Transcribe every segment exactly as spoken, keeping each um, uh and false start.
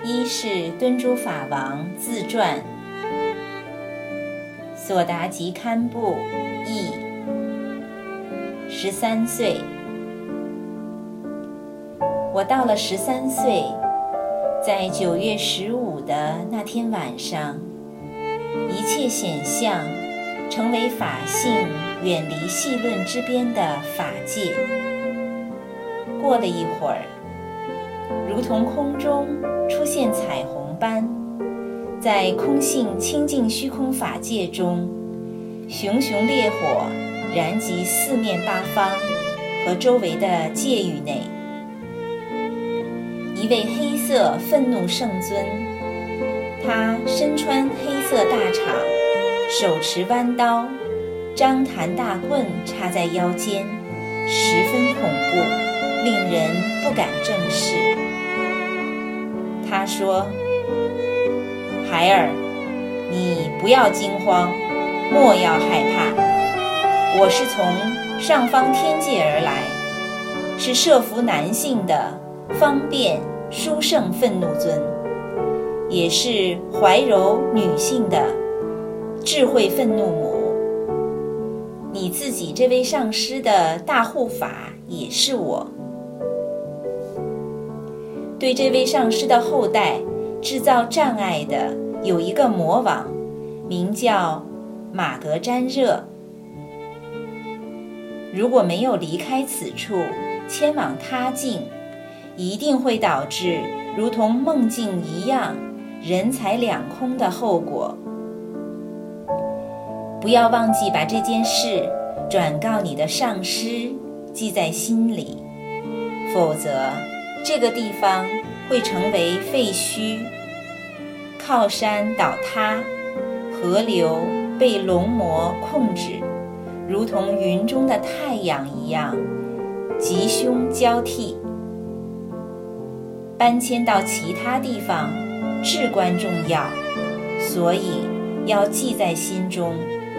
一是敦珠法王自传，索达吉堪布译，十三岁。我到了十三岁，在九月十五的那天晚上，一切显象成为法性远离细论之边的法界。过了一会儿，如同空中出现彩虹般，在空性清净虚空法界中，熊熊烈火燃及四面八方和周围的界域内。一位黑色愤怒圣尊，他身穿黑色大氅，手持弯刀，张檀大棍插在腰间，十分恐怖，令人不敢正视。他说：孩儿，你不要惊慌，莫要害怕，我是从上方天界而来，是摄服男性的方便殊胜愤怒尊，也是怀柔女性的智慧愤怒母。你自己这位上师的大护法也是我。对这位上师的后代制造障碍的有一个魔王，名叫马格詹热。如果没有离开此处，迁往他境，一定会导致如同梦境一样人财两空的后果。不要忘记把这件事转告你的上师，记在心里，否则这个地方会成为废墟，靠山倒塌，河流被龙魔控制，如同云中的太阳一样吉凶交替。搬迁到其他地方至关重要，所以要记在心中。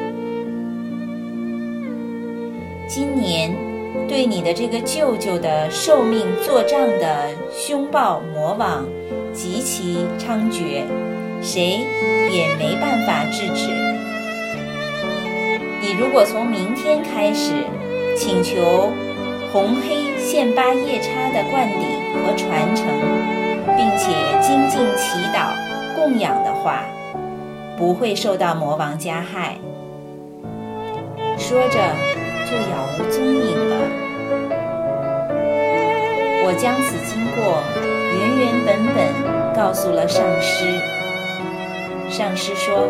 今年对你的这个舅舅的寿命作障的凶暴魔王极其猖獗，谁也没办法制止。你如果从明天开始请求红黑现八夜叉的灌顶和传承，并且精进祈祷供养的话，不会受到魔王加害。说着就杳无踪影了。我将此经过原原本本告诉了上师。上师说，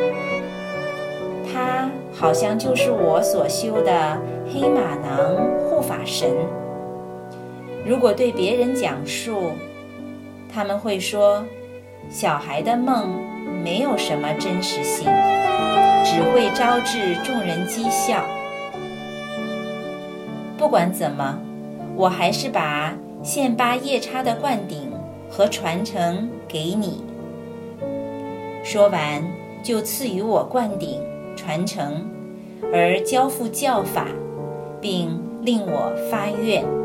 他好像就是我所修的黑马囊护法神。如果对别人讲述，他们会说小孩的梦没有什么真实性，只会招致众人讥笑。不管怎么，我还是把现八夜叉的灌顶和传承给你。说完就赐予我灌顶传承，而交付教法，并令我发愿。